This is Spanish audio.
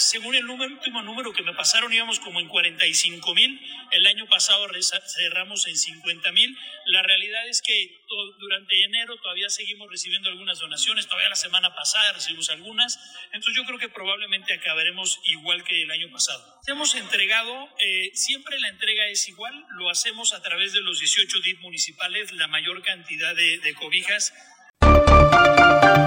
según el último número que me pasaron, íbamos como en 45,000. El año pasado cerramos en 50,000. La realidad es que durante enero todavía seguimos recibiendo algunas donaciones. Todavía la semana pasada recibimos algunas. Entonces yo creo que probablemente acabaremos igual que el año pasado. Hemos entregado, siempre la entrega es igual. Lo hacemos a través de los 18 DIF municipales, la mayor cantidad de cobijas.